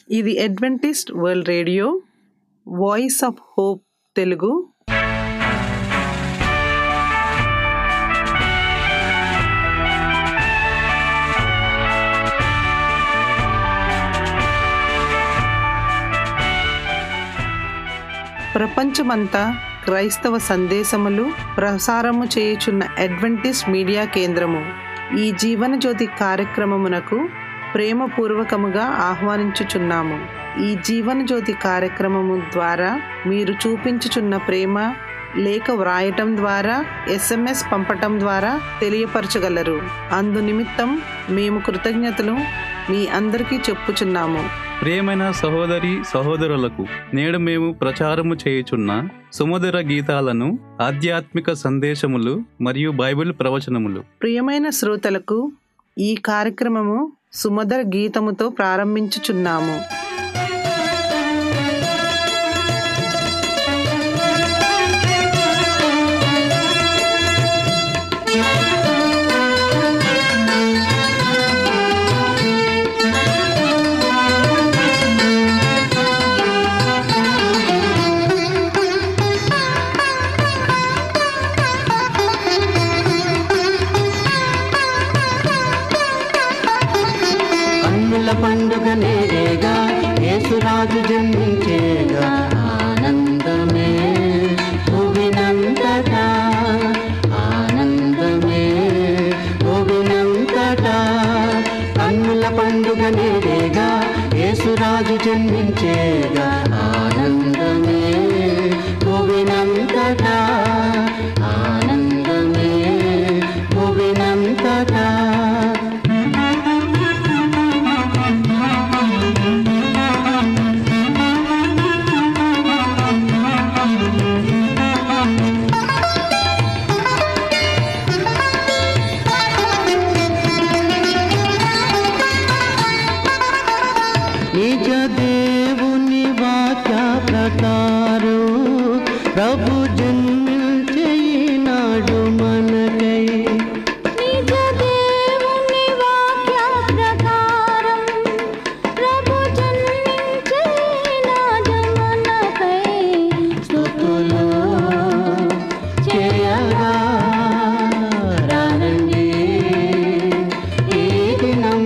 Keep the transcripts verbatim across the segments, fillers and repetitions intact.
ఇది Adventist world radio voice of hope Telugu. ప్రపంచమంతా క్రైస్తవ సందేశములు ప్రసారము చేయుచున్న అడ్వెంటిస్ట్ మీడియా కేంద్రము ఈ జీవన జ్యోతి కార్యక్రమమునకు ప్రేమపూర్వకముగా ఆహ్వానించుచున్నాము. ఈ జీవన జ్యోతి కార్యక్రమము ద్వారా మీరు చూపించుచున్న ప్రేమ లేఖ వ్రాయటం ద్వారా, ఎస్ఎంఎస్ పంపటం ద్వారా తెలియపరచగలరు. అందు నిమిత్తం మేము కృతజ్ఞతలు మీ అందరికీ చెప్పుచున్నాము. ప్రియమైన సహోదరి సహోదరులకు, నేడు మేము ప్రచారము చేయుచున్న సుమధుర గీతాలను, ఆధ్యాత్మిక సందేశములు మరియు బైబిల్ ప్రవచనములు. ప్రియమైన శ్రోతలకు ఈ కార్యక్రమము సుమధుర గీతముతో ప్రారంభించుచున్నాము. పండుగ నేరేగా యేసురాజు జన్మించేగా, ఆనందమే భువినంతటా, ఆనందమే భువినంతటా. కన్నుల పండుగ నేరేగా యేసురాజు జన్మించేగా, ఆనందమే భువినంతటా, ఆనందమే భువినంతటా. నిజ దేవుని వాక్య ప్రకారం ప్రభు జన్మించే ఈనాడు మనకై. నిజ దేవుని వాక్య ప్రకారం ప్రభు జన్మించే ఈనాడు మనకై. స్తుతులు చేయగా రండి ఈ దినం.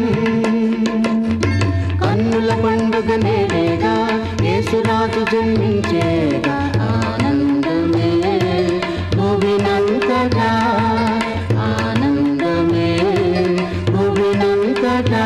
కన్నుల పండుగ నేరేగా యేసురాజు జన్మించేగా, ఆనందమే భువినంతటా, ఆనందమే భువినంతటా.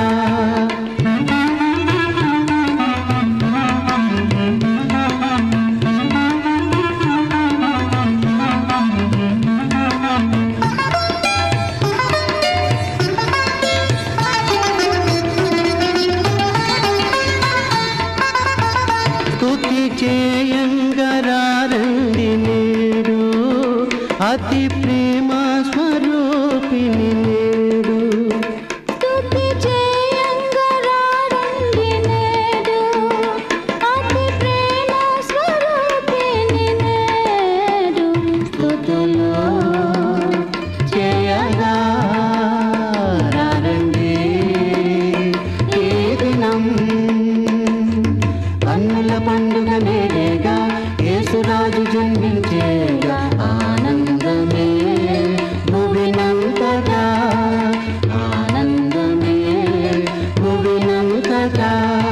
స్తుతి చేయంగరారండి నేడు అతి ప్రేమ స్వరూపిణి నేడు. స్తుతి చేయంగరారండి నేడు అతి ప్రేమ స్వరూపిణి నేడు. స్తుతులు చేయగా రండి ఈ దినం. కన్నుల పండుగ నేరేగా యేసురాజు జన్మించేగా, ఆనందమే భువినంతటా, ఆనందమే భువినంతటా,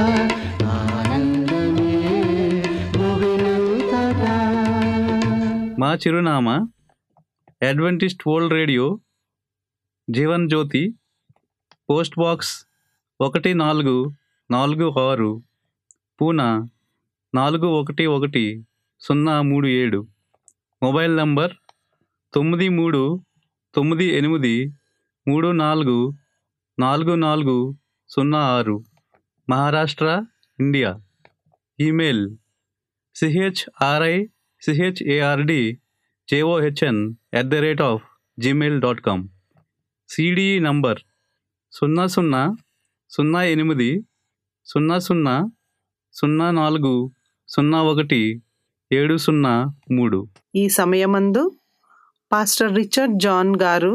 ఆనందమే భువినంతటా. మా చిరునామా Adventist world radio, Jeevan Jyoti, post box ఒకటి నాలుగు నాలుగు ఆరు, పూనా నాలుగు ఒకటి ఒకటి సున్నా మూడు ఏడు. మొబైల్ నంబర్ తొమ్మిది మూడు తొమ్మిది ఎనిమిది మూడు నాలుగు నాలుగు నాలుగు సున్నా ఆరు, Maharashtra, India. Email C H R I C H A R D J O H N at the rate of Gmail dot com. C D E number సున్నా సున్నా సున్నా ఎనిమిది సున్నా సున్నా సున్నా నాలుగు సున్నా ఒకటి ఏడు సున్నా మూడు. ఈ సమయమందు పాస్టర్ రిచర్డ్ జాన్ గారు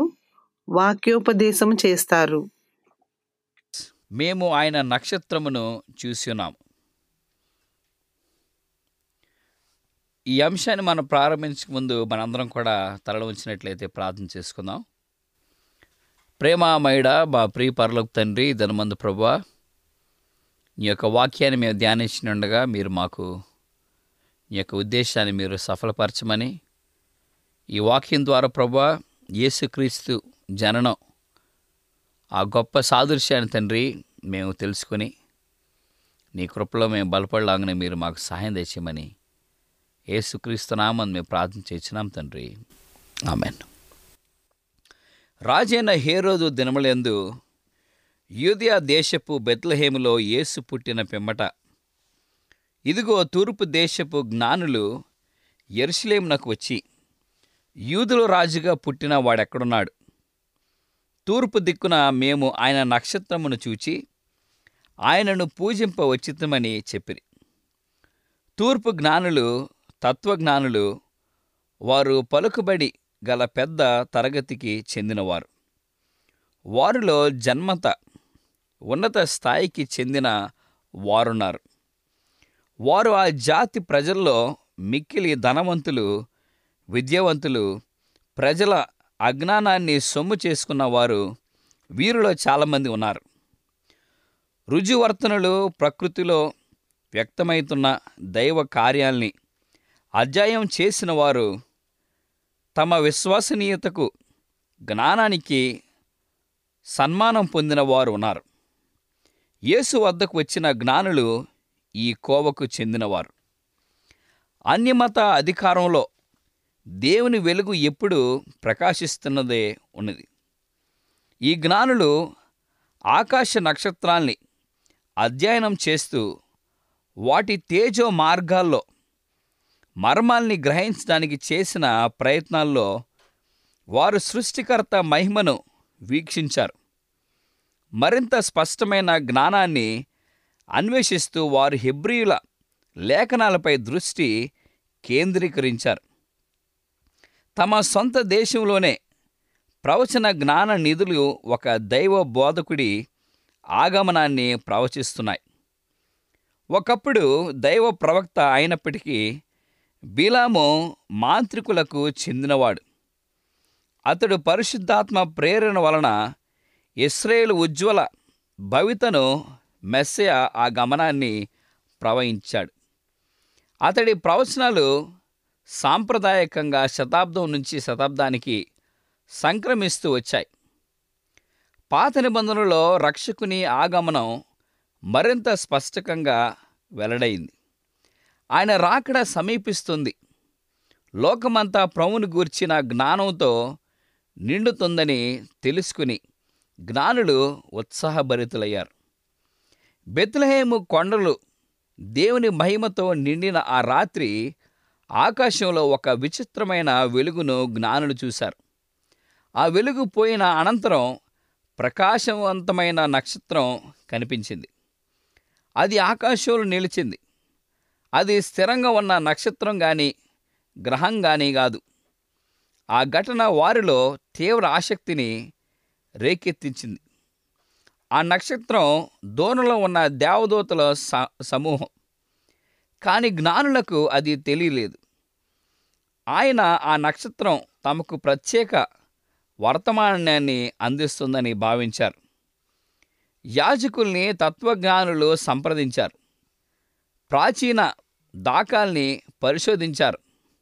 వాక్యోపదేశం చేస్తారు. మేము ఆయన నక్షత్రమును చూసినాం. ఈ అంశాన్ని మనం ప్రారంభించక ముందు మనందరం కూడా తలలు ఉంచినట్లయితే ప్రార్థన చేసుకుందాం. ప్రేమామయుడా, మా ప్రియ పరలోక తండ్రి, ధనమందు ప్రభువా, నీ యొక్క వాక్యాన్ని మేము ధ్యానించినండగా మీరు మాకు నీ యొక్క ఉద్దేశాన్ని మీరు సఫలపరచమని, ఈ వాక్యం ద్వారా ప్రభువా యేసుక్రీస్తు జననం ఆ గొప్ప సాదృశ్యాన్ని తండ్రి మేము తెలుసుకొని నీ కృపలో మేము బలపడలాగానే మీరు మాకు సహాయం తెచ్చామని యేసుక్రీస్తు నామమున మేము ప్రార్థన చేసినాం తండ్రి, ఆమేన్. రాజైన హేరోదు దినములందు యూదయ దేశపు బెత్లెహేములో యేసు పుట్టిన పిమ్మట, ఇదిగో తూర్పు దేశపు జ్ఞానులు యెరూషలేమునకు వచ్చి, యూదుల రాజుగా పుట్టిన వాడెక్కడున్నాడు? తూర్పు దిక్కున మేము ఆయన నక్షత్రమును చూచి ఆయనను పూజింప వచ్చితమని చెప్పిరి. తూర్పు జ్ఞానులు, తత్వజ్ఞానులు, వారు పలుకుబడి గల పెద్ద తరగతికి చెందినవారు. వారిలో జన్మత ఉన్నత స్థాయికి చెందిన వారున్నారు. వారు ఆ జాతి ప్రజల్లో మిక్కిలి ధనవంతులు, విద్యావంతులు, ప్రజల అజ్ఞానాన్ని సొమ్ము చేసుకున్న వారు వీరిలో చాలామంది ఉన్నారు. రుజువర్తనలు ప్రకృతిలో వ్యక్తమవుతున్న దైవ కార్యాల్ని అధ్యయనం చేసిన వారు తమ విశ్వసనీయతకు, జ్ఞానానికి సన్మానం పొందిన వారు ఉన్నారు. యేసు వద్దకు వచ్చిన జ్ఞానులు ఈ కోవకు చెందినవారు. అన్యమత అధికారంలో దేవుని వెలుగు ఎప్పుడు ప్రకాశిస్తున్నదే ఉన్నది. ఈ జ్ఞానులు ఆకాశ నక్షత్రాల్ని అధ్యయనం చేస్తూ వాటి తేజో మార్గాల్లో మర్మాల్ని గ్రహించడానికి చేసిన ప్రయత్నాల్లో వారు సృష్టికర్త మహిమను వీక్షించారు. మరింత స్పష్టమైన జ్ఞానాన్ని అన్వేషిస్తూ వారు హెబ్రీయుల లేఖనాలపై దృష్టి కేంద్రీకరించారు. తమ సొంత దేశంలోనే ప్రవచన జ్ఞాన నిధులు ఒక దైవ బోధకుడి ఆగమనాన్ని ప్రవచిస్తున్నాయి. ఒకప్పుడు దైవ ప్రవక్త అయినప్పటికీ బిలాము మాంత్రికులకు చెందినవాడు. అతడు పరిశుద్ధాత్మ ప్రేరణ వలన ఇశ్రాయేలు ఉజ్వల భవితను మెస్సయ ఆ గమనాన్ని ప్రవహించాడు. అతడి ప్రవచనాలు సాంప్రదాయకంగా శతాబ్దం నుంచి శతాబ్దానికి సంక్రమిస్తూ వచ్చాయి. పాత నిబంధనలో రక్షకుని ఆగమనం మరింత స్పష్టంగా వెల్లడైంది. ఆయన రాకడ సమీపిస్తుంది, లోకమంతా ప్రభువును గూర్చిన జ్ఞానంతో నిండుతుందని తెలుసుకుని జ్ఞానులు ఉత్సాహభరితులయ్యారు. బెత్లెహేము కొండలు దేవుని మహిమతో నిండిన ఆ రాత్రి ఆకాశంలో ఒక విచిత్రమైన వెలుగును జ్ఞానులు చూశారు. ఆ వెలుగు పోయిన అనంతరం ప్రకాశవంతమైన నక్షత్రం కనిపించింది. అది ఆకాశంలో నిలిచింది. అది స్థిరంగా ఉన్న నక్షత్రం కానీ గ్రహం కానీ కాదు. ఆ ఘటన వారిలో తీవ్ర ఆసక్తిని రేకెత్తించింది. ఆ నక్షత్రం దూరంలో ఉన్న దేవదూతల స సమూహం కానీ జ్ఞానులకు అది తెలియలేదు. ఆయన ఆ నక్షత్రం తమకు ప్రత్యేక వర్తమానాన్ని అందిస్తుందని భావించారు. యాజకుల్ని తత్వజ్ఞానులు సంప్రదించారు. ప్రాచీన దాఖల్ని పరిశోధించారు.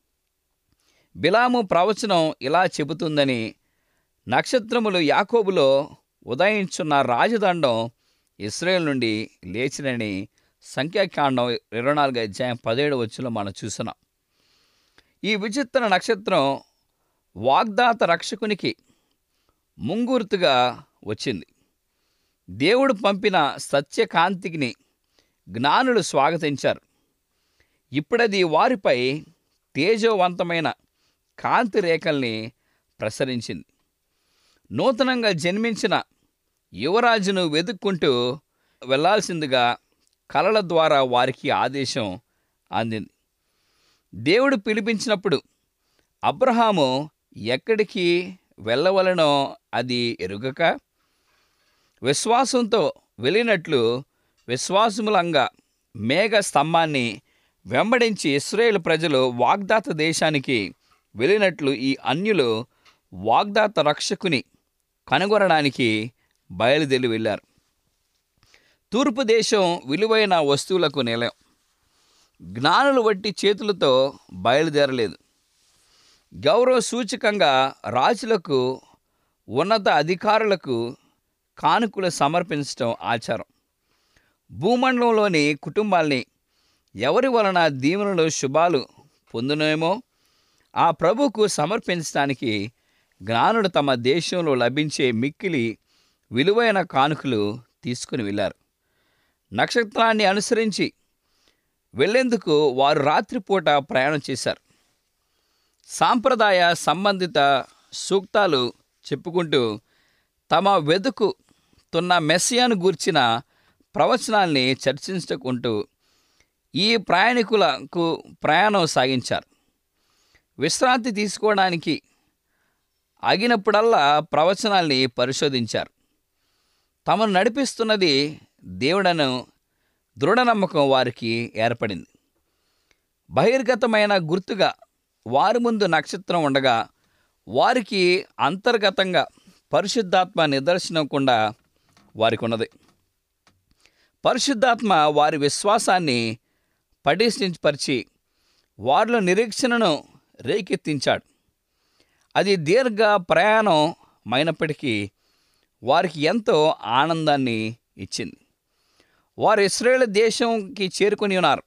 బిలాము ప్రవచనం ఇలా చెబుతుందని, నక్షత్రములు యాకోబులో ఉదయించున్న రాజదండం ఇశ్రాయేలు నుండి లేచినని సంఖ్యాకాండం ఇరవై నాలుగు అధ్యాయం పదిహేడు వచ్చులో మనం చూస్తున్నాం. ఈ విచిత్ర నక్షత్రం వాగ్దాత రక్షకునికి ముంగుర్తుగా వచ్చింది. దేవుడు పంపిన సత్యకాంతిని జ్ఞానులు స్వాగతించారు. ఇప్పుడది వారిపై తేజోవంతమైన కాంతి రేఖల్ని ప్రసరించింది. నూతనంగా జన్మించిన యువరాజును వెతుక్కుంటూ వెళ్లాల్సిందిగా కలల ద్వారా వారికి ఆదేశం అందింది. దేవుడు పిలిపించినప్పుడు అబ్రహాము ఎక్కడికి వెళ్ళవలనో అది ఎరుగక విశ్వాసంతో వెళ్ళినట్లు విశ్వాసములంగా మేఘ స్తంభాన్ని వెంబడించి ఇశ్రాయేలు ప్రజలు వాగ్దాత దేశానికి వెళ్ళినట్లు ఈ అన్యులు వాగ్దాత రక్షకుని కనుగొనడానికి బయలుదేరి వెళ్ళారు. తూర్పు దేశం విలువైన వస్తువులకు నిలయం. జ్ఞానులు వట్టి చేతులతో బయలుదేరలేదు. గౌరవ సూచకంగా రాజులకు, ఉన్నత అధికారులకు కానుకలు సమర్పించడం ఆచారం. భూమండలంలోని కుటుంబాల్ని ఎవరి వలన దీవెనలు శుభాలు పొందునేమో ఆ ప్రభువుకు సమర్పించడానికి జ్ఞానులు తమ దేశంలో లభించే మిక్కిలి విలువైన కానుకలు తీసుకుని వెళ్ళారు. నక్షత్రాన్ని అనుసరించి వెళ్లేందుకు వారు రాత్రిపూట ప్రయాణం చేశారు. సాంప్రదాయ సంబంధిత సూక్తాలు చెప్పుకుంటూ తమ వెతుకుతున్న మెస్సియాను గూర్చిన ప్రవచనాల్ని చర్చించుకుంటూ ఈ ప్రయాణికులకు ప్రయాణం సాగించారు. విశ్రాంతి తీసుకోవడానికి ఆగినప్పుడల్లా ప్రవచనాల్ని పరిశోధించారు. తమను నడిపిస్తున్నది దేవుడను దృఢ నమ్మకం వారికి ఏర్పడింది. బహిర్గతమైన గుర్తుగా వారి ముందు నక్షత్రం ఉండగా వారికి అంతర్గతంగా పరిశుద్ధాత్మ నిదర్శనం కూడా వారికి ఉన్నది. పరిశుద్ధాత్మ వారి విశ్వాసాన్ని పటిష్ఠపరిచి వారిలో నిరీక్షణను రేకెత్తించాడు. అది దీర్ఘ ప్రయాణం అయినప్పటికీ వారికి ఎంతో ఆనందాన్ని ఇచ్చింది. వారు ఇశ్రాయేలు దేశంకి చేరుకుని ఉన్నారు.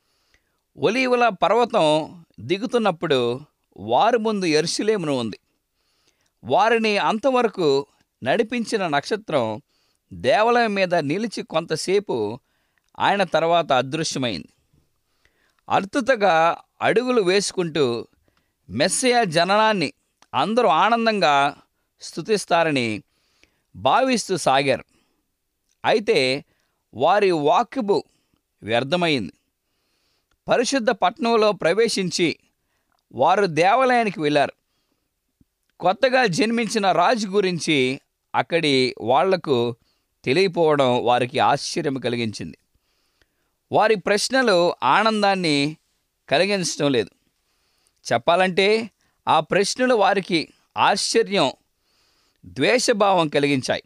ఒలీవల పర్వతం దిగుతున్నప్పుడు వారి ముందు యెరూషలేము ఉంది. వారిని అంతవరకు నడిపించిన నక్షత్రం దేవాలయం మీద నిలిచి కొంతసేపు ఆయన తర్వాత అదృశ్యమైంది. అర్తుతగా అడుగులు వేసుకుంటూ మెస్సియా జననాన్ని అందరూ ఆనందంగా స్తుతిస్తారని భావిస్తూ సాగారు. అయితే వారి వాక్యపు వ్యర్థమైంది. పరిశుద్ధ పట్టణంలో ప్రవేశించి వారు దేవాలయానికి వెళ్ళారు. కొత్తగా జన్మించిన రాజు గురించి అక్కడి వాళ్లకు తెలియపోవడం వారికి ఆశ్చర్యం కలిగించింది. వారి ప్రశ్నలు ఆనందాన్ని కలిగించడం లేదు. చెప్పాలంటే ఆ ప్రశ్నలు వారికి ఆశ్చర్యం, ద్వేషభావం కలిగించాయి.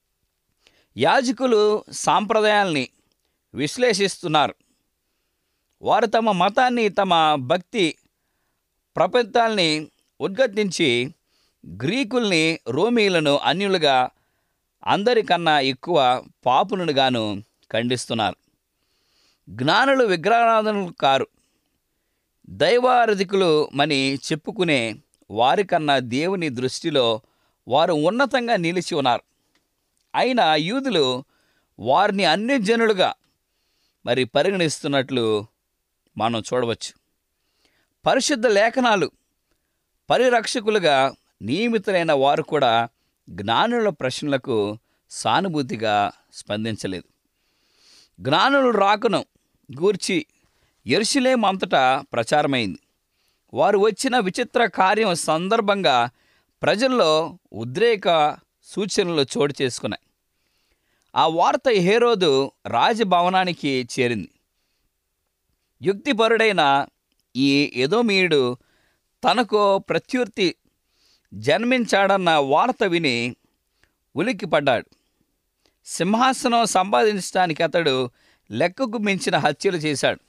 యాజకులు సాంప్రదాయాల్ని విశ్లేషిస్తున్నారు. వారు తమ మతాన్ని, తమ భక్తి ప్రపంచాల్ని ఉద్ఘాటించి గ్రీకుల్ని, రోమీలను అన్యులుగా, అందరికన్నా ఎక్కువ పాపునుగాను ఖండిస్తున్నారు. జ్ఞానులు విగ్రహారాధనలు కారు, దైవారాధికులు మని చెప్పుకునే వారికన్నా దేవుని దృష్టిలో వారు ఉన్నతంగా నిలిచి ఉన్నారు. అయినా యూదులు వారిని అన్యజనులుగా మరి పరిగణిస్తున్నట్లు మనం చూడవచ్చు. పరిశుద్ధ లేఖనాలు పరిరక్షకులుగా నియమితులైన వారు కూడా జ్ఞానుల ప్రశ్నలకు సానుభూతిగా స్పందించలేదు. జ్ఞానులు రాకను గూర్చి యెరూషలేము అంతటా ప్రచారమైంది. వారు వచ్చిన విచిత్ర కార్యం సందర్భంగా ప్రజల్లో ఉద్రేక సూచనలు చోటు చేసుకున్నాయి. ఆ వార్త హేరోదు రాజభవనానికి చేరింది. యుక్తిపరుడైన ఈ ఎదోమీయుడు తనకు ప్రత్యుర్తి జన్మించాడన్న వార్త విని ఉలిక్కిపడ్డాడు. సింహాసనం సంపాదించడానికి అతడు లెక్కకు మించిన హత్యలు చేశాడు.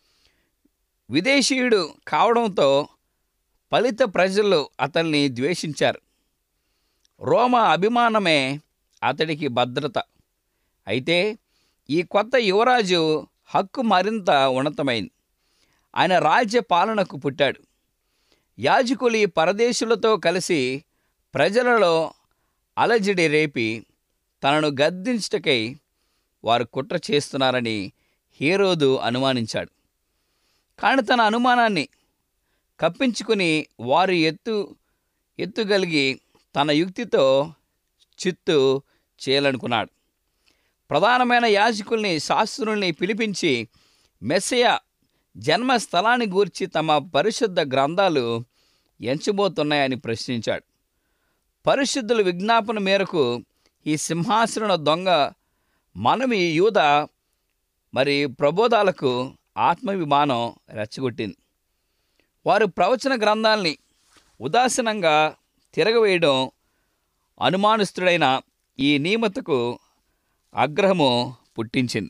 విదేశీయుడు కావడంతో ఫలిత ప్రజలు అతన్ని ద్వేషించారు. రోమా అభిమానమే అతడికి భద్రత. అయితే ఈ కొత్త యువరాజు హక్కు మరింత ఉన్నతమైంది. ఆయన రాజ్య పాలనకు పుట్టాడు. యాజకులు ఈ పరదేశులతో కలిసి ప్రజలలో అలజడి రేపి తనను గద్దించుటకై వారు కుట్ర చేస్తున్నారని హేరోదు అనుమానించాడు. కానీ తన అనుమానాన్ని కప్పించుకుని వారు ఎత్తు ఎత్తుగలిగి తన యుక్తితో చిత్తు చేయాలనుకున్నాడు. ప్రధానమైన యాజకుల్ని, శాస్త్రుల్ని పిలిపించి మెస్సియా జన్మస్థలాన్ని గూర్చి తమ పరిశుద్ధ గ్రంథాలు ఎంచబోతున్నాయని ప్రశ్నించాడు. పరిశుద్ధుల విజ్ఞాపన మేరకు ఈ సింహాసన దొంగ మనవి యూద మరి ప్రబోధాలకు ఆత్మాభిమానం రెచ్చగొట్టింది. వారు ప్రవచన గ్రంథాల్ని ఉదాసీనంగా తిరగవేయడం అనుమానస్తుడైన ఈ నియమతకు ఆగ్రహము పుట్టించింది.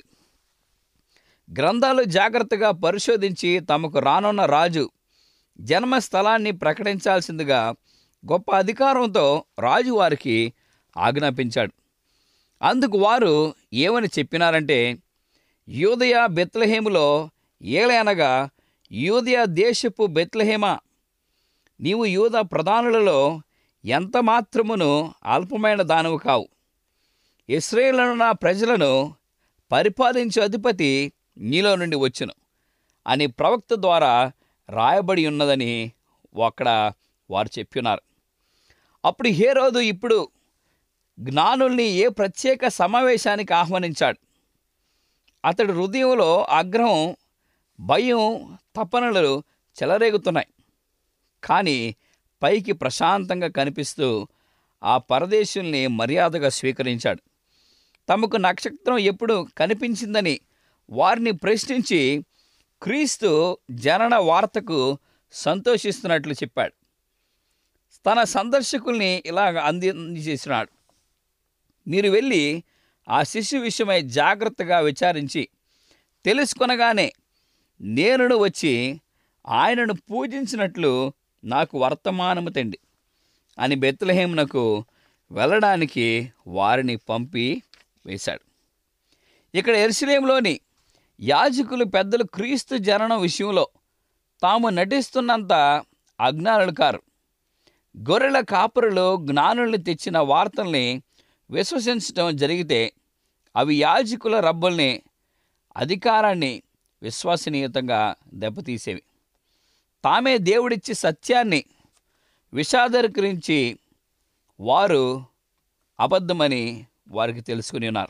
గ్రంథాలు జాగ్రత్తగా పరిశోధించి తమకు రానున్న రాజు జన్మస్థలాన్ని ప్రకటించాల్సిందిగా గొప్ప అధికారంతో రాజు వారికి ఆజ్ఞాపించాడు. అందుకు వారు ఏమని చెప్పినారంటే, యూదయ బెత్లెహేములో ఏలయనగా యూదయ దేశపు బెత్లెహేమా, నీవు యూద ప్రధానులలో ఎంత మాత్రమును అల్పమైన దానవు కావు. ఇశ్రాయేలును నా ప్రజలను పరిపాలించే అధిపతి నీలో నుండి వచ్చును అని ప్రవక్త ద్వారా రాయబడి ఉన్నదని అక్కడ వారు చెప్పినారు. అప్పుడు హేరోదు ఇప్పుడు జ్ఞానుల్ని ఏ ప్రత్యేక సమావేశానికి ఆహ్వానించాడు. అతడి హృదయంలో ఆగ్రహం, భయం, తపనలు చెలరేగుతున్నాయి. కానీ పైకి ప్రశాంతంగా కనిపిస్తూ ఆ పరదేశుల్ని మర్యాదగా స్వీకరించాడు. తమకు నక్షత్రం ఎప్పుడు కనిపించిందని వారిని ప్రశ్నించి క్రీస్తు జనన వార్తకు సంతోషిస్తున్నట్లు చెప్పాడు. తన సందర్శకుల్ని ఇలా అందజేసినాడు, మీరు వెళ్ళి ఆ శిశు విషయమై జాగ్రత్తగా విచారించి తెలుసుకొనగానే నేనును వచ్చి ఆయనను పూజించినట్లు నాకు వర్తమానము తెండి అని బెత్లెహేమునకు వెళ్ళడానికి వారిని పంపి వేశాడు. ఇక్కడ యెరూషలేములోని యాజకులు పెద్దలు క్రీస్తు జననం విషయంలో తాము నటిస్తున్నంత అజ్ఞానులు కారు. గొర్రెల కాపరులు జ్ఞానుల్ని తెచ్చిన వార్తల్ని విశ్వసించడం జరిగితే అవి యాజకుల రబ్బుల్ని, అధికారాన్ని విశ్వసనీయతంగా దెబ్బతీసేవి. తామే దేవుడిచ్చి సత్యాన్ని విషాదీకరించి వారు అబద్ధమని వారికి తెలుసుకుని ఉన్నారు.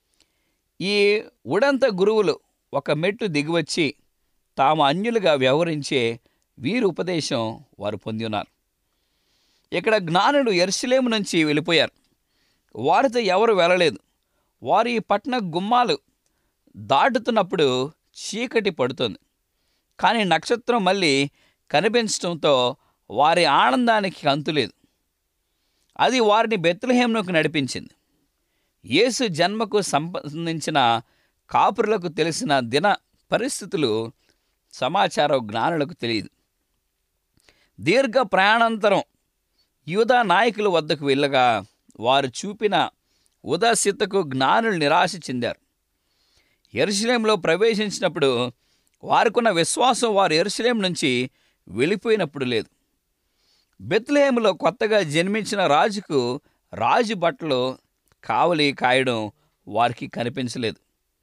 ఈ ఉడంత గురువులు ఒక మెట్టు దిగివచ్చి తాము అన్యులుగా వ్యవహరించే వీరి ఉపదేశం వారు పొంది ఉన్నారు. ఇక్కడ జ్ఞానులు యెరూషలేము నుంచి వెళ్ళిపోయారు. వారితో ఎవరు వెళ్ళలేదు. వారు ఈ పట్టణ గుమ్మాలు దాటుతున్నప్పుడు చీకటి పడుతుంది. కానీ నక్షత్రం మళ్ళీ కనిపించడంతో వారి ఆనందానికి అంతులేదు. అది వారిని బెత్లెహేమునకు నడిపించింది. యేసు జన్మకు సంబంధించిన కాపురులకు తెలిసిన దిన పరిస్థితులు సమాచారం జ్ఞానులకు తెలియదు. దీర్ఘ ప్రయాణాంతరం యూదా నాయకుల వద్దకు వెళ్ళగా వారు చూపిన ఉదాసీనతకు జ్ఞానులు నిరాశ చెందారు. యెరూషలేములో ప్రవేశించినప్పుడు వారికున్న విశ్వాసం వారు యెరూషలేము నుంచి వెళ్ళిపోయినప్పుడు లేదు. బెత్లెహేములో కొత్తగా జన్మించిన రాజుకు రాజు బట్టలు కావలి కాయడం వారికి కనిపించలేదు.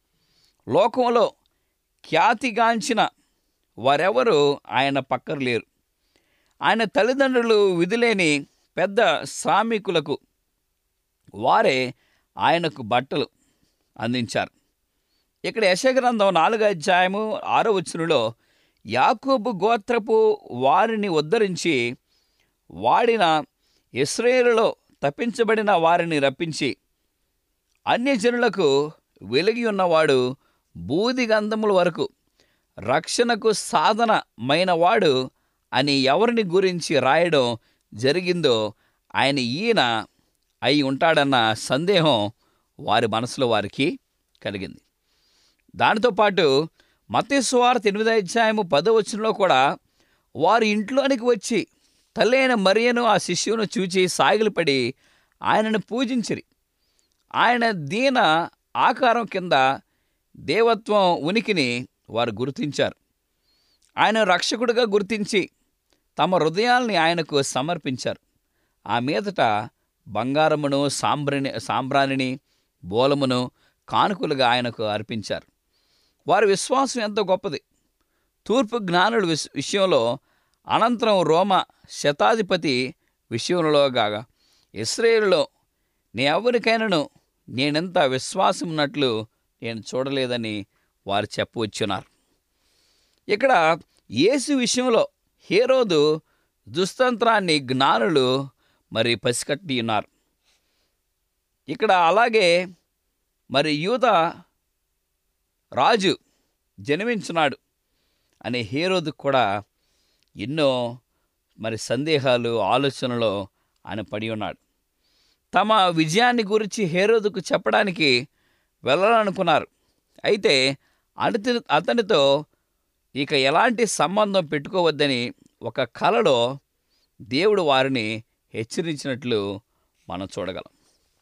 లోకంలో ఖ్యాతిగాంచిన వారెవరూ ఆయన పక్కన లేరు. ఆయన తల్లిదండ్రులు విధులేని పెద్ద శ్రామికులకు వారే ఆయనకు బట్టలు అందించారు. ఇక్కడ యెషయా గ్రంథం నాలుగో అధ్యాయము ఆరో వచనంలో యాకోబు గోత్రపు వారిని ఉద్ధరించి వాడిన ఇశ్రాయేలులో తప్పించబడిన వారిని రప్పించి అన్యజనులకు వెలిగి ఉన్నవాడు బూది గంధముల వరకు రక్షణకు సాధనమైనవాడు అని ఎవరిని గురించి రాయడం జరిగిందో ఆయన ఈయన అయి ఉంటాడన్న సందేహం వారి మనసులో వారికి కలిగింది. దానితో పాటు మత్తయి సువార్త ఎనిమిదో అధ్యాయము పదో వచనంలో కూడా వారి ఇంట్లోనికి వచ్చి తల్లి అయిన మరియను ఆ శిష్యువును చూచి సాగిలపడి ఆయనను పూజించిరి. ఆయన దీన ఆకారం కింద దేవత్వం ఉనికిని వారు గుర్తించారు. ఆయన రక్షకుడిగా గుర్తించి తమ హృదయాల్ని ఆయనకు సమర్పించారు. ఆ మీదట బంగారమును సాంబ్రని సాంబ్రాణిని బోలమును కానుకలుగా ఆయనకు అర్పించారు. వారి విశ్వాసం ఎంతో గొప్పది. తూర్పు జ్ఞానుల విష విషయంలో అనంతరం రోమ శతాధిపతి విషయంలో గాగా ఇశ్రాయేలులో నే ఎవరికైనాను నేనెంత విశ్వాసం ఉన్నట్లు నేను చూడలేదని వారు చెప్పవచ్చున్నారు. ఇక్కడ యేసు విషయంలో హేరోదు దుస్తంత్రాన్ని జ్ఞానులు మరి పసికట్టి ఉన్నారు. ఇక్కడ అలాగే మరి యూదా రాజు జన్మించున్నాడు అనే హేరోదు కూడా ఎన్నో మరి సందేహాలు ఆలోచనలో ఆయన పడి ఉన్నాడు. తమ విజయాన్ని గురించి హేరోదుకు చెప్పడానికి వెళ్ళాలనుకున్నారు. అయితే అతని అతనితో ఇక ఎలాంటి సంబంధం పెట్టుకోవద్దని ఒక కలలో దేవుడు వారిని హెచ్చరించినట్లు మనం చూడగలం.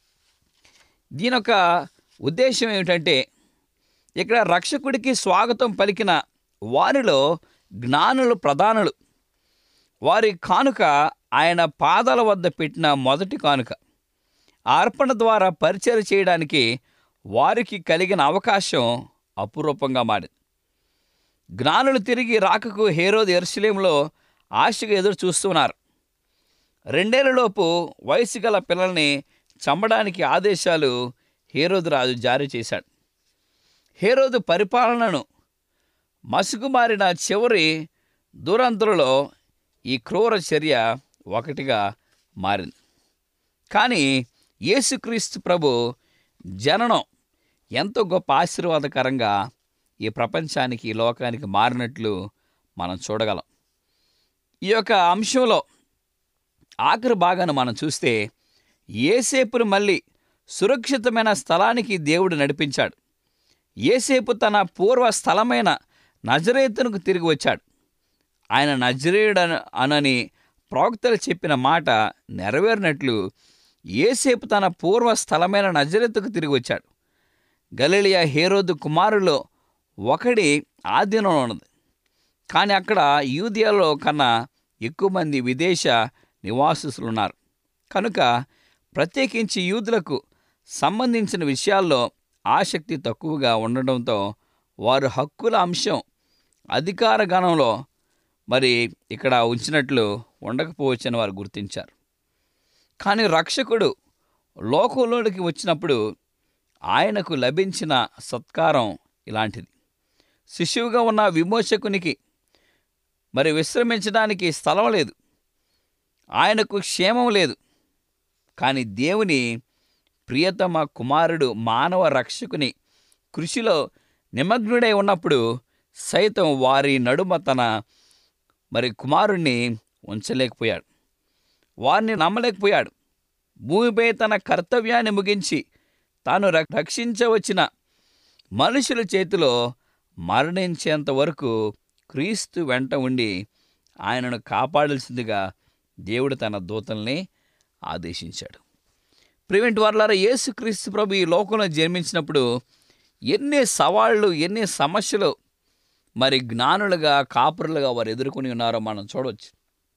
దీనొక ఉద్దేశం ఏమిటంటే, ఇక్కడ రక్షకుడికి స్వాగతం పలికిన వారిలో జ్ఞానులు ప్రధానులు. వారి కానుక ఆయన పాదాల వద్ద పెట్టిన మొదటి కానుక. అర్పణ ద్వారా పరిచయం చేయడానికి వారికి కలిగిన అవకాశం అపురూపంగా మారింది. జ్ఞానులు తిరిగి రాకకు హేరోదు యెరూషలేములో ఆశగా ఎదురు చూస్తున్నారు. రెండేళ్లలోపు వయసు గల పిల్లల్ని చంపడానికి ఆదేశాలు హేరోదు రాజు జారీ చేశాడు. హేరోదు పరిపాలనను మసుగుమారిన చివరి దురంతులలో ఈ క్రూర చర్య ఒకటిగా మారింది. కానీ యేసుక్రీస్తు ప్రభు జననం ఎంతో గొప్ప ఆశీర్వాదకరంగా ఈ ప్రపంచానికి, ఈ లోకానికి మారినట్లు మనం చూడగలం. ఈ యొక్క అంశంలో ఆఖరి భాగాన్ని మనం చూస్తే, యేసేపును మళ్ళీ సురక్షితమైన స్థలానికి దేవుడు నడిపించాడు. యేసేపు తన పూర్వ స్థలమైన నజరేతునకు తిరిగి వచ్చాడు. ఆయన నజరేయుడు అనని ప్రవక్తలు చెప్పిన మాట నెరవేరినట్లు యేసేపు తన పూర్వ స్థలమైన నజరేతుకు తిరిగి వచ్చాడు. గలిలయ హేరోదు కుమారులో ఒకడి ఆధీనంలో ఉన్నది. కానీ అక్కడ యూదియాలో కన్నా ఎక్కువ మంది విదేశ నివాసితులు ఉన్నారు. కనుక ప్రత్యేకించి యూదులకు సంబంధించిన విషయాల్లో ఆసక్తి తక్కువగా ఉండడంతో వారు హక్కుల అంశం అధికార గణంలో మరి ఇక్కడ ఉంచినట్లు ఉండకపోవచ్చని వారు గుర్తించారు. కానీ రక్షకుడు లోకంలోనికి వచ్చినప్పుడు ఆయనకు లభించిన సత్కారం ఇలాంటిది. శిశువుగా ఉన్న విమోచకునికి మరి విశ్రమించడానికి స్థలం లేదు, ఆయనకు క్షేమం లేదు. కానీ దేవుని ప్రియతమ కుమారుడు మానవ రక్షకుని కృషిలో నిమగ్నుడై ఉన్నప్పుడు సైతం వారి నడుమ తన మరి కుమారుణ్ణి ఉంచలేకపోయాడు, వారిని నమ్మలేకపోయాడు. భూమిపై తన కర్తవ్యాన్ని ముగించి తాను రక్షించవచ్చిన మనుషుల చేతిలో మరణించేంత వరకు క్రీస్తు వెంట ఉండి ఆయనను కాపాడాల్సిందిగా దేవుడు తన దూతల్ని ఆదేశించాడు. ప్రివెంట్ వర్లారా, యేసుక్రీస్తు ప్రభు ఈ లోకంలో జన్మించినప్పుడు ఎన్ని సవాళ్ళు, ఎన్ని సమస్యలు మరి జ్ఞానులుగా, కాపురులుగా వారు ఎదుర్కొని ఉన్నారో మనం చూడవచ్చు.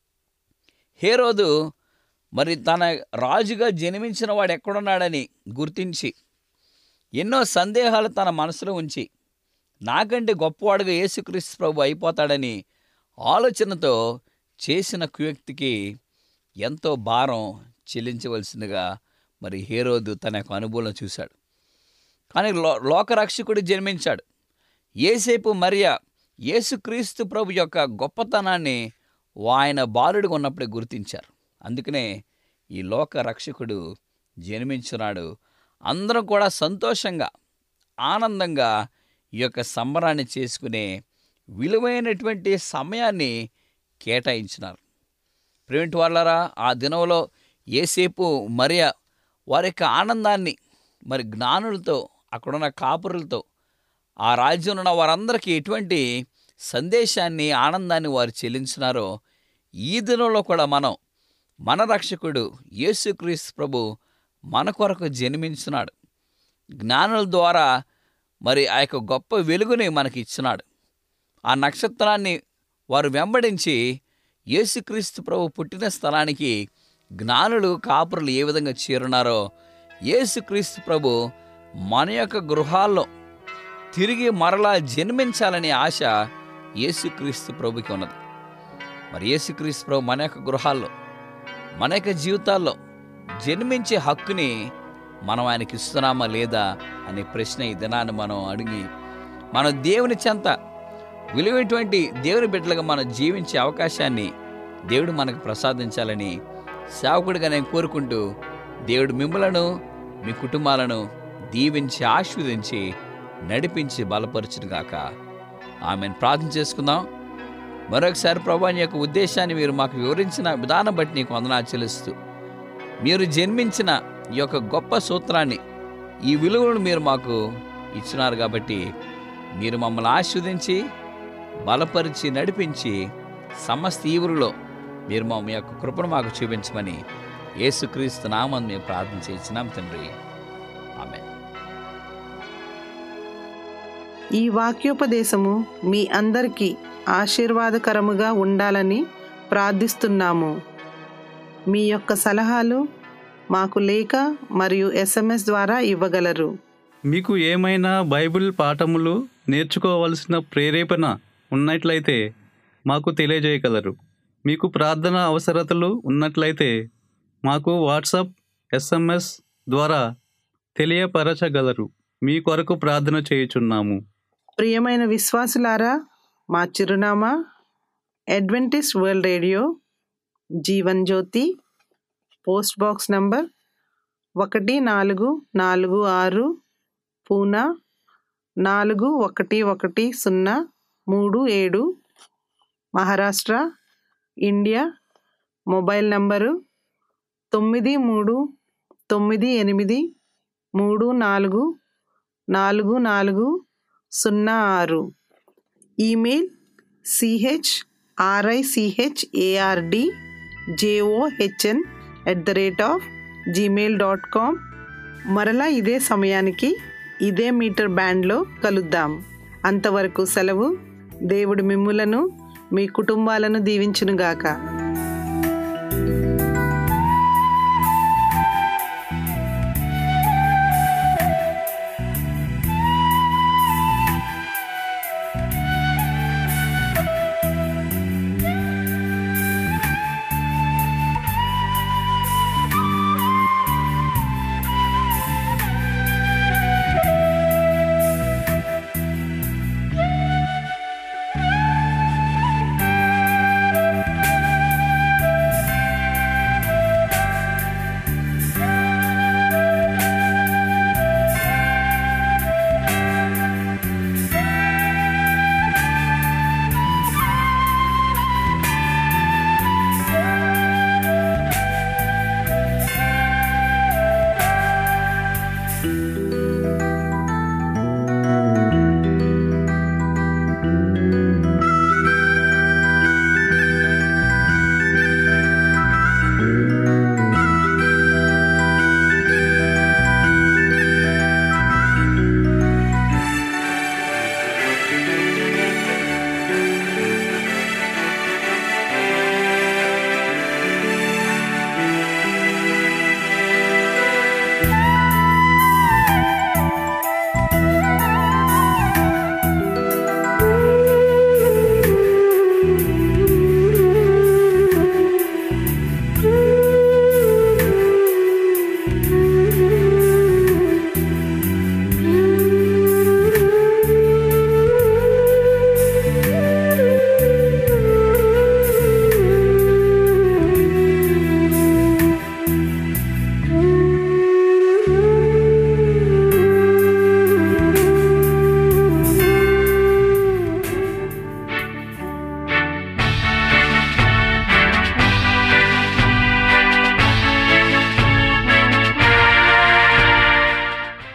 హేరోదు మరి తన రాజుగా జన్మించిన వాడు ఎక్కడున్నాడని గుర్తించి ఎన్నో సందేహాలు తన మనసులో ఉంచి నాకంటే గొప్పవాడుగా యేసుక్రీస్తు ప్రభు అయిపోతాడని ఆలోచనతో చేసిన కుయుక్తికి ఎంతో భారం చెల్లించవలసిందిగా మరి హేరోదు తన యొక్క అనుభవం చూశాడు. కానీ లో లోకరక్షకుడు జన్మించాడు. యేసేపు మరియ యేసుక్రీస్తు ప్రభు యొక్క గొప్పతనాన్ని ఆయన బాలుడిగా ఉన్నప్పుడే గుర్తించారు. అందుకనే ఈ లోక రక్షకుడు జన్మించున్నాడు. అందరం కూడా సంతోషంగా, ఆనందంగా ఈ యొక్క సంబరాన్ని చేసుకునే విలువైనటువంటి సమయాన్ని కేటాయించినారు. ప్రివెంట్ వాళ్ళరా, ఆ దినంలో యేసేపు మరియ వారి యొక్క ఆనందాన్ని మరి జ్ఞానులతో, అక్కడున్న కాపురులతో, ఆ రాజ్యంలో ఉన్న వారందరికీ ఎటువంటి సందేశాన్ని, ఆనందాన్ని వారు చెల్లించినారో ఈ దినంలో కూడా మనం మన రక్షకుడు యేసుక్రీస్తు ప్రభు మన కొరకు జన్మించున్నాడు. జ్ఞానుల ద్వారా మరి ఆ యొక్క గొప్ప వెలుగుని మనకి ఇచ్చినాడు. ఆ నక్షత్రాన్ని వారు వెంబడించి యేసుక్రీస్తు ప్రభు పుట్టిన స్థలానికి జ్ఞానులు, కాపురులు ఏ విధంగా చేరున్నారో యేసుక్రీస్తు ప్రభు మన యొక్క గృహాల్లో తిరిగి మరలా జన్మించాలనే ఆశ యేసుక్రీస్తు ప్రభుకి ఉన్నది. మరి యేసుక్రీస్తు ప్రభు మన యొక్క గృహాల్లో, మన యొక్క జీవితాల్లో జన్మించే హక్కుని మనం ఆయనకి ఇస్తున్నామా లేదా అనే ప్రశ్న ఈ దినాన్ని మనం అడిగి మనం దేవుని చెంత విలువైనటువంటి దేవుని బిడ్డలుగా మనం జీవించే అవకాశాన్ని దేవుడు మనకు ప్రసాదించాలని సేవకుడిగా నేను కోరుకుంటూ, దేవుడు మిమ్మలను, మీ కుటుంబాలను దీవించి ఆశీర్వదించి నడిపించి బలపరచునుగాక. ఆమెను ప్రార్థన చేసుకుందాం. మరొకసారి ప్రభా, నీ యొక్క ఉద్దేశాన్ని మీరు మాకు వివరించిన విధానం బట్టి నీకు వందనాలు చెల్లిస్తూ, మీరు జన్మించిన ఈ యొక్క గొప్ప సూత్రాన్ని, ఈ విలువలను మీరు మాకు ఇచ్చినారు కాబట్టి మీరు మమ్మల్ని ఆశీర్వదించి బలపరిచి నడిపించి సమస్త ఈవులలో మీరు మా మీ యొక్క కృపను మాకు చూపించమని యేసుక్రీస్తు నామమున మేము ప్రార్థన చేయించున్నాం తండ్రి. ఆమేన్. ఈ వాక్యోపదేశము మీ అందరికీ ఆశీర్వాదకరముగా ఉండాలని ప్రార్థిస్తున్నాము. మీ యొక్క సలహాలు మాకు లేఖ మరియు ఎస్ఎంఎస్ ద్వారా ఇవ్వగలరు. మీకు ఏమైనా బైబిల్ పాఠములు నేర్చుకోవలసిన ప్రేరేపణ ఉన్నట్లయితే మాకు తెలియజేయగలరు. మీకు ప్రార్థన అవసరతలు ఉన్నట్లయితే మాకు వాట్సాప్, ఎస్ఎంఎస్ ద్వారా తెలియపరచగలరు. మీ కొరకు ప్రార్థన చేయుచున్నాము. ప్రియమైన విశ్వాసులారా, మా చిరునామా Adventist world radio, Jeevan Jyoti, post box number ఒకటి నాలుగు నాలుగు ఆరు, పూనా నాలుగు ఒకటి ఒకటి సున్నా మూడు ఏడు, మహారాష్ట్ర, ఇండియా. మొబైల్ నంబరు తొమ్మిది మూడు తొమ్మిది ఎనిమిది మూడు నాలుగు నాలుగు నాలుగు సున్నా ఆరు. Email CH RICHARD JOHN at the rate of Gmail dot com. మరలా ఇదే సమయానికి ఇదే మీటర్ బ్యాండ్లో కలుద్దాం. అంతవరకు సెలవు. దేవుడు మిమ్ములను, మీ కుటుంబాలను దీవించునుగాక.